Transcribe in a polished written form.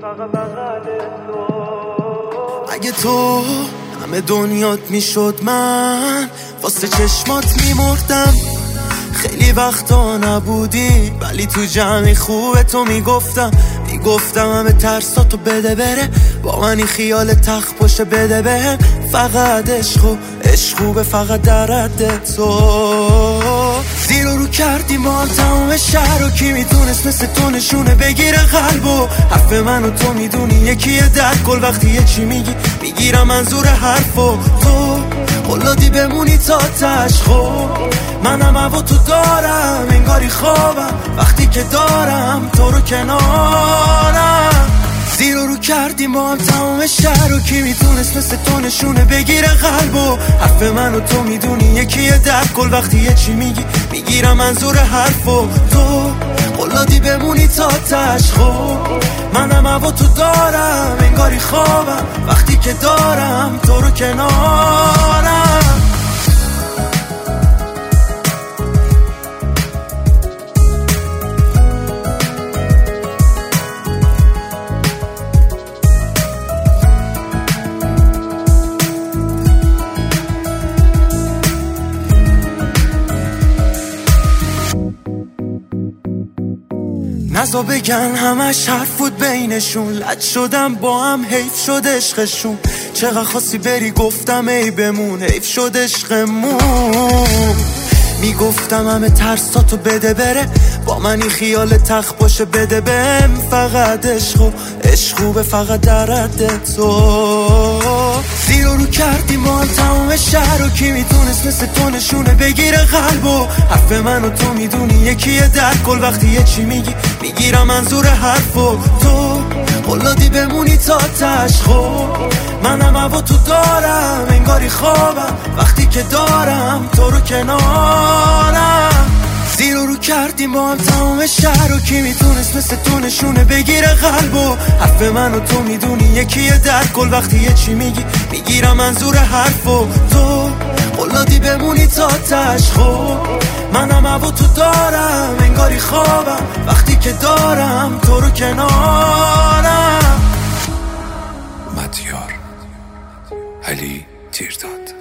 اگه تو همه دنیات میشد من واسه چشمات میمردم. خیلی وقتا نبودی ولی تو جمعی خوبه تو میگفتم همه ترساتو بده بره، با منی خیال تخت باشه بده بهم. فقط عشق خوبه، فقط در حد تو. زیر و رو کردیم با هم تمام شهر و کی میتونست مثل تو نشونه بگیره قلبو. حرف من و تو میدونی یکیه در کل، وقتی یه چی میگی میگیرم منظور حرفو. تو قلادی بمونی تا تشخو، منم هوا تو دارم انگاری خوابم وقتی که دارم تو رو کنارم. زیر و رو کردیم با هم تمام شهر و کی میتونست مثل تو نشونه بگیره قلبو. حرف من و تو میدونی یکیه در کل، وقتی یه چی میگی میگیرم منظور حرفو. تو قلادی بمونی تا تشخو، منم هوا تو دارم انگاری خوابم وقتی که دارم تو رو کنارم. نزا بگن همش حرف بود بینشون، لج شدم با هم حیف شد عشقشون. چقدر خواستی بری گفتم ای بمون، حیف شد عشقمون. میگفتم همه ترساتو بده بره، با منی خیال تخت باشه بده بهم. فقط عشق خوبه، فقط در حد تو. زیر و رو کردیم با هم تمام شهر و کی میتونست مثل تو نشونه بگیره قلبو. حرف من و تو میدونی یکیه در کل، وقتی یه چی میگی میگیرم منظور حرفو. تو قلادی بمونی تا تشخو، منم هوا تو دارم انگاری خوابم وقتی که دارم تو رو کنارم. زیر و رو کردیم با هم تمام شهر و کی میتونست مثل تو نشونه بگیره قلبو. حرف من و تو میدونی یکیه در کل، وقتی یه چی میگی میگیرم منظور حرفو. تو قلادی بمونی تا تشخو، منم هوا تو دارم انگاری خوابم وقتی که دارم تو رو کنارم. مدیار علی تیرداد.